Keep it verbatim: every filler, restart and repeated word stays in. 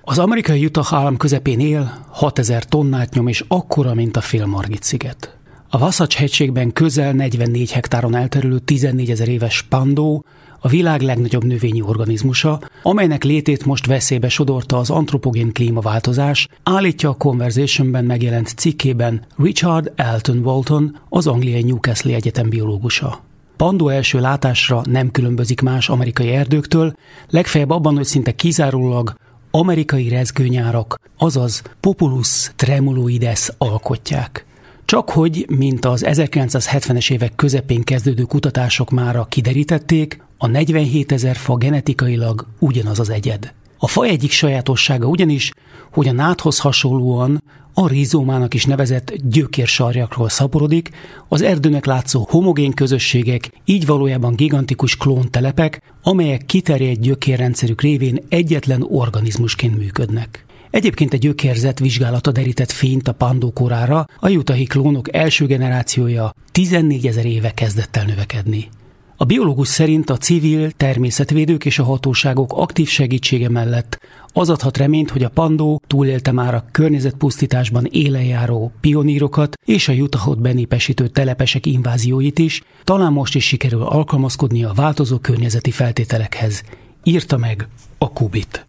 Az amerikai Utah állam közepén él, hatezer tonnát nyom és akkora, mint a Félmargit-sziget. A Wasatch-hegységben közel negyvennégy hektáron elterülő tizennégyezer éves pandó a világ legnagyobb növényi organizmusa, amelynek létét most veszélybe sodorta az antropogén klímaváltozás, állítja a Conversationben megjelent cikkében Richard Elton Walton, az angliai Newcastle Egyetem biológusa. Pandó első látásra nem különbözik más amerikai erdőktől, legfeljebb abban, hogy szinte kizárólag amerikai rezgőnyárak, azaz Populus tremuloides alkotják. Csakhogy, mint az ezerkilencszázhetvenes évek közepén kezdődő kutatások mára kiderítették, a negyvenhétezer fa genetikailag ugyanaz az egyed. A faj egyik sajátossága ugyanis, hogy a nádhoz hasonlóan a rizómának is nevezett gyökérsarjakról szaporodik, az erdőnek látszó homogén közösségek így valójában gigantikus klóntelepek, amelyek kiterjedt gyökérrendszerük révén egyetlen organizmusként működnek. Egyébként egy gyökérzet vizsgálata derített fényt a pandó korára, a utahi klónok első generációja tizennégyezer éve kezdett el növekedni. A biológus szerint a civil, természetvédők és a hatóságok aktív segítsége mellett az adhat reményt, hogy a pandó túlélte már a környezetpusztításban élen járó pionírokat és a Utahot benépesítő telepesek invázióit is, talán most is sikerül alkalmazkodni a változó környezeti feltételekhez, írta meg a Kubit.